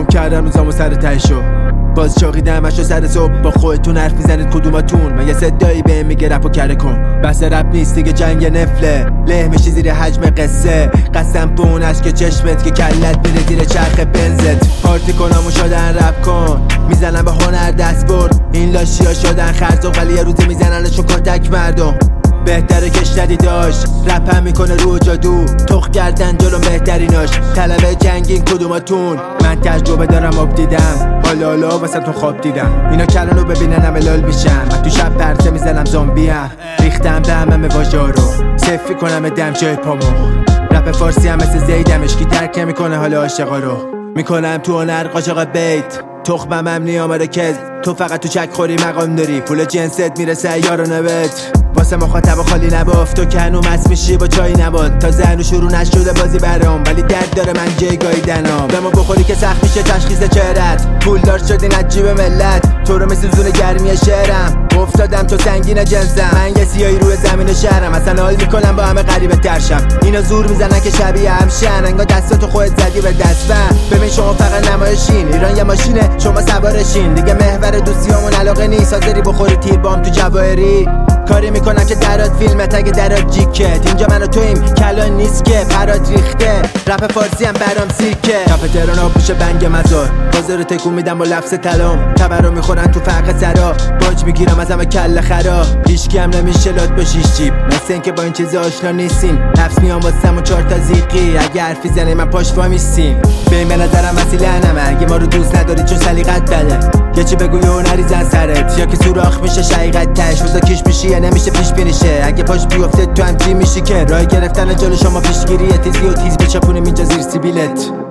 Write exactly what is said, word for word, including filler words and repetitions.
کردم روزامو سر تهشو باز چاقیدم اشو سر صبح با خودتون حرف میزنید کدوماتون من یه صدایی به میگه رپو کره کن بس رپ نیست دیگه جنگ نفله له میشی زیر حجم قصه قسم به اون اشک چشمت که کلت میره زیر چرخ بنزت پارتی کنم و شدن رپ کن میزنم به هنر دست برد این لاشیا شدن خرزق ولی یه روزی میزننشون کتک مردم بهتره کش ندی داشت رپ هم میکنه رو جادو تخ کردن جلو بهتریناش طلبه جنگین کدوماتون من تجربه دارم آب دیدم حالا حالا واسه تون خواب دیدم اینا کلانو ببینن همه لال میشن من تو شب پرسه میزنم زامبیم ریختم به همه واژا رو صفی کنم دم جای پامو رپ فارسی هم مثل زیدمش کی درک نمیکنه حالا عاشقا رو میکنم تو هنر قاچاق بیت تخمم هم نیامده کز تو فقط تو چک خوری مقام داری پول جنست میرسه یارو نبت واسه مخاطب خالی نباف تو که هنو مست میشی با چای نبات تا هنو شروع نشده بازی برام ولی درد داره من جایگاهی دنام به ما بخوری که سخت میشه تشخیص چهرت پولدار شدی نجیب ملت تو رو مثل زون گرمی شهرم افتادم تو سنگین جنسم من یه سیاهی روی زمین شهرم اصلا حال میکنم با همه غریبه ترشم اینا زور میزنن که شبیه همشن انگار دستاتو خودت زدی به دستم ببین شما فقط نمایشین ایران یه ماشینه شما سوارشین دیگه محور دوستیامون علاقه نیست حاضری بخوری تیر بام تو جواهری کاری میکنم که درات فیلمت اگه درات جیکت اینجا من و تویم کلان نیست که پرات ریخته رپ فارسی هم برام سیرکه کف تهران آب پوشه بنگ مزار بازار تکون میدم با لفظ تلام تبر رو میخورن تو فرق سرا باج میگیرم از همه کله خرا هیچکی هم نمیشه لات با شیش جیب مثل این که با این چیزا آشنا نیستین نفس میام واسم و چهار تا زیقی اگه حرفی زنی من پاش وامیستیم ببین به نظرم وسیله نمه اگه ما رو دوست نداری چون سلیقت بده یه چی بگو یه هنری زن سرت یا که سوراخ میشه شقیقت تش روزا کش میشی یا نمیشه پیش بینیشه اگه پاش بیفته تو هم چی میشی که راه گرفتن جلو شما پیشگیری تیزی و تیز بچپونیم اینجا زیر سیبیلت